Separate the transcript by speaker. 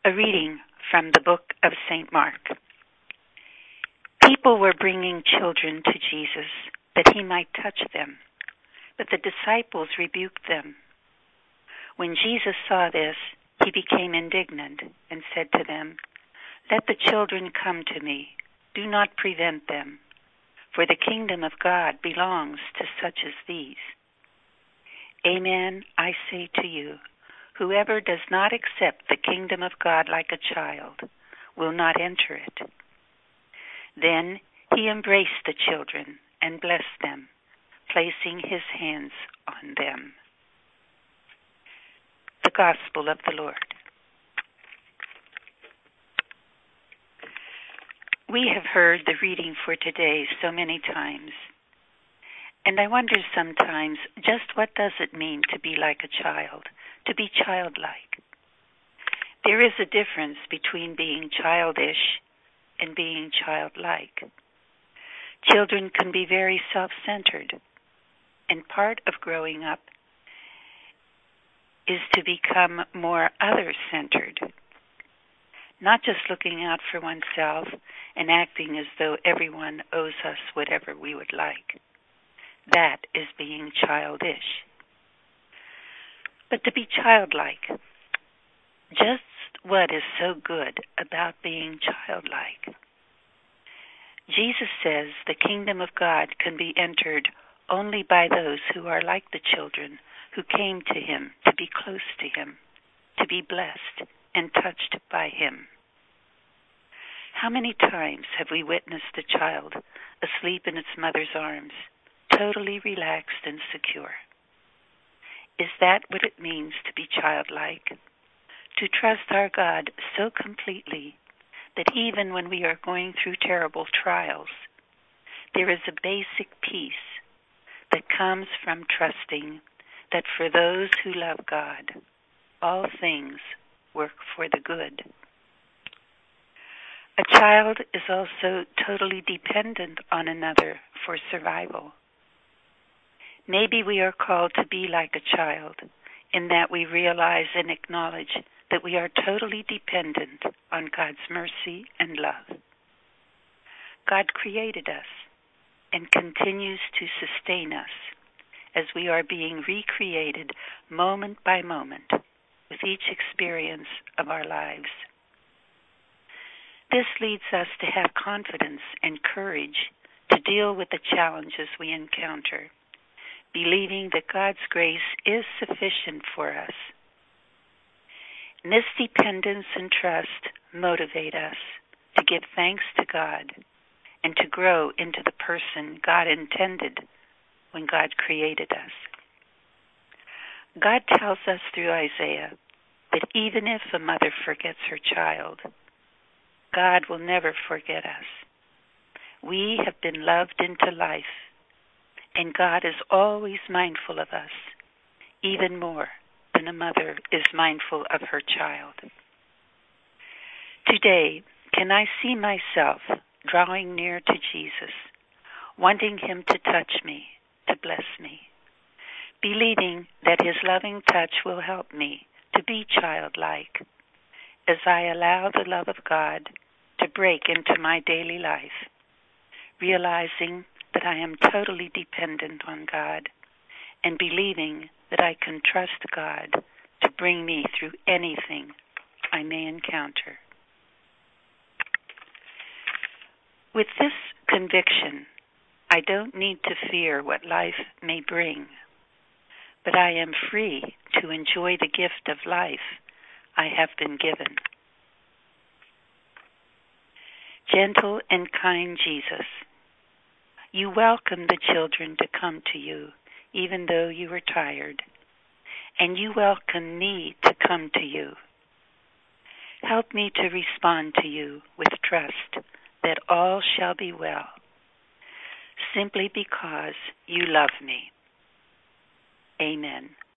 Speaker 1: A reading from the book of St. Mark. People were bringing children to Jesus that he might touch them, but the disciples rebuked them. When Jesus saw this, he became indignant and said to them, "Let the children come to me. Do not prevent them, for the kingdom of God belongs to such as these. Amen, I say to you, whoever does not accept the kingdom of God like a child will not enter it." Then he embraced the children and blessed them, placing his hands on them. The Gospel of the Lord. We have heard the reading for today so many times, and I wonder sometimes, just what does it mean to be like a child, to be childlike? There is a difference between being childish and being childlike. Children can be very self-centered, and part of growing up is to become more other-centered, not just looking out for oneself and acting as though everyone owes us whatever we would like. That is being childish. But to be childlike, just what is so good about being childlike? Jesus says the kingdom of God can be entered only by those who are like the children who came to him to be close to him, to be blessed and touched by him. How many times have we witnessed a child asleep in its mother's arms, totally relaxed and secure? Is that what it means to be childlike? To trust our God so completely that even when we are going through terrible trials, there is a basic peace that comes from trusting that for those who love God, all things work for the good. A child is also totally dependent on another for survival. Maybe we are called to be like a child in that we realize and acknowledge that we are totally dependent on God's mercy and love. God created us and continues to sustain us as we are being recreated moment by moment with each experience of our lives. This leads us to have confidence and courage to deal with the challenges we encounter, believing that God's grace is sufficient for us. And this dependence and trust motivate us to give thanks to God and to grow into the person God intended when God created us. God tells us through Isaiah that even if a mother forgets her child, God will never forget us. We have been loved into life, and God is always mindful of us, even more than a mother is mindful of her child. Today, can I see myself drawing near to Jesus, wanting him to touch me, to bless me, believing that his loving touch will help me to be childlike as I allow the love of God to break into my daily life, realizing that I am totally dependent on God and believing that I can trust God to bring me through anything I may encounter. With this conviction, I don't need to fear what life may bring, but I am free to enjoy the gift of life I have been given. Gentle and kind Jesus, you welcome the children to come to you, even though you are tired, and you welcome me to come to you. Help me to respond to you with trust that all shall be well, simply because you love me. Amen.